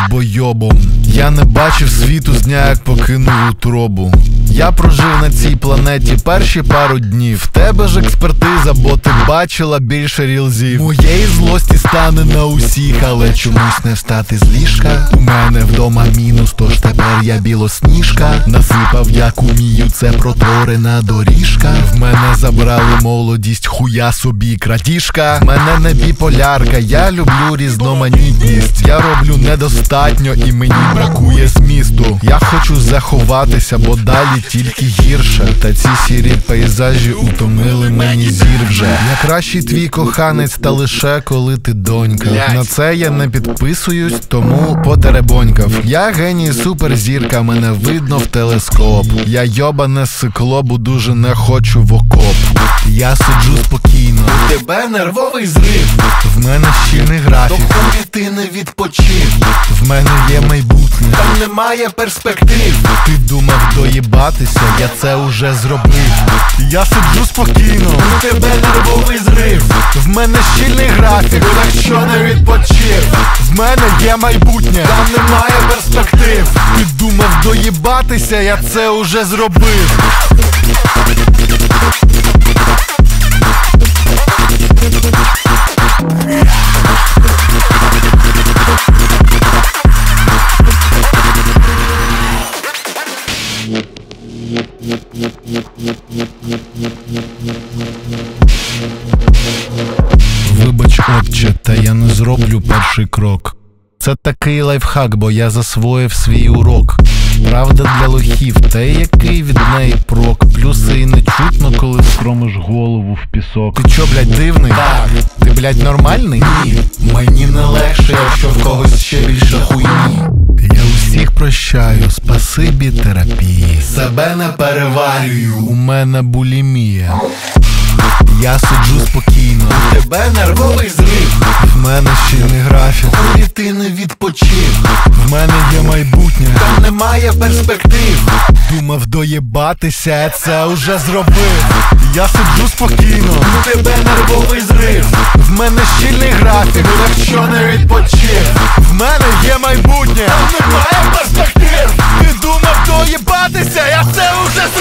долбойобом. Я не бачив світу з дня, як покинув утробу. Я прожив на цій планеті перші пару днів. В тебе ж експертиза, бо ти бачила більше рілзів. Моєї злості стане на усіх, але чомусь не встати з ліжка. У мене вдома мінус, тож тепер я білосніжка. Насипав як умію, це проторена доріжка. В мене забрали молодість, хуя собі крадіжка. В мене не біполярка, я люблю різноманітність. Я роблю недостатньо і мені бракує змісту. Я хочу заховатися, бо далі тільки гірше. Та ці сірі пейзажі утомили мені зір вже. Я кращий твій коханець, та лише коли ти донька. На це я не підписуюсь, тому потеребонькав. Я геній суперзірка, мене видно в телескоп. Я йобане сикло, бо дуже не хочу в окоп. Я сиджу спокійно, у тебе нервовий зрив. В мене щільний графік, доки ти не відпочив. В мене є майбутнє, там немає перспектив. Ти думав доїбатися, я це уже зробив. Я сиджу спокійно, у тебе нервовий зрив. В мене щільний графік, так що не відпочив. В мене є майбутнє, там немає перспектив. Ти думав доїбатися, я це уже зробив. Вибач, отче, та я не зроблю перший крок. Це такий лайфхак, бо я засвоїв свій урок. Правда для лохів, та який від неї прок. Плюси і не чутно, коли скромиш голову в пісок. Ти чо, блядь, дивний? Так. Ти, блядь, нормальний? Ні. Мені не легше, якщо в когось ще більше хуйні. Я усіх прощаю, спасибі терапії. Себе не переварюю, у мене булімія. Я сиджу спокійно, у тебе нервовий зрив. В мене щільний графік, коли ти не відпочив. В мене є майбутнє, там немає перспектив. Думав доєбатися, я це уже зробив. Я сиджу спокійно, у тебе нервовий зрив. В мене щільний графік, якщо не відпочив. В мене є майбутнє, там немає перспектив. Ти думав доєбатися, я це уже зробив.